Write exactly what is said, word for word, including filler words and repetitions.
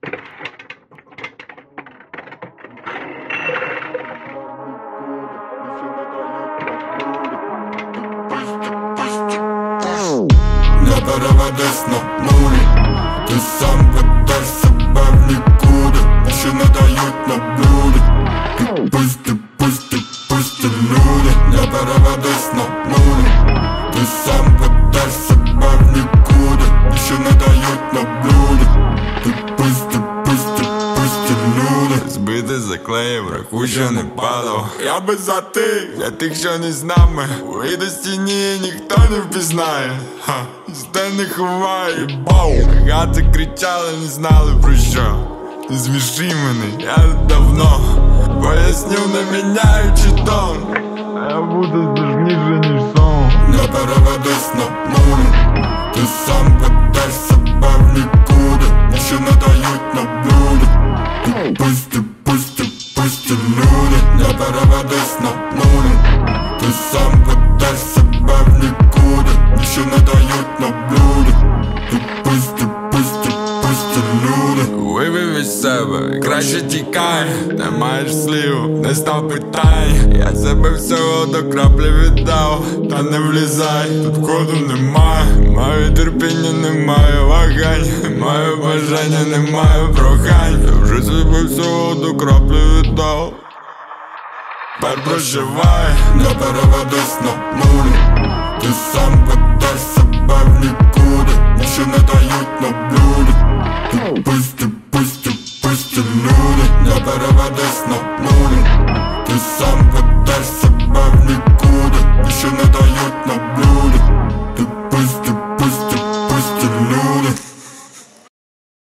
Не переведеш на нулі, ти сам ведеш себе в нікуди, що не дають на блюді. Пусти, пусти, пусти, люди. Не переведеш на нулі, ти сам ведеш себе в нікуди, що не дають на блюді. Пусти, пусти, пусти, люди. Збити заклеїв, рахуй, що не падав. Я би за тих, для тих, що не з нами. Вийду з тіні, ніхто не впізнає. Ха, стени ховає, бау. Гати кричали, не знали про що. Не зміши мене, я давно поясню, не міняючи тон. А я буду здожніше, ніж сон. Не переведеш на нулі, ти сам ведеш себе в нікуди, що не дають на блюді. Пусти, пусти, пусти, люди. Не переведеш на нулі, ти сам ведеш себе в нікуди, що не дають на блюді. Пусти, пусти, пусти, люди. Вивів із себе, краще тікай. Не маєш слів, не став питань. Я себе всього до краплі віддав. Та не влізай, тут входу немає. Маю терпіння, немає вагань. Маю бажання, немає прохань. Я вже себе всього до краплі віддав. Тепер проживай. Не переведеш на нулі, ти сам ведеш себе в нікуди, що не дають на блюді. Пусти, пусти, пусти, люди. Не переведеш на нулі, ти сам ведеш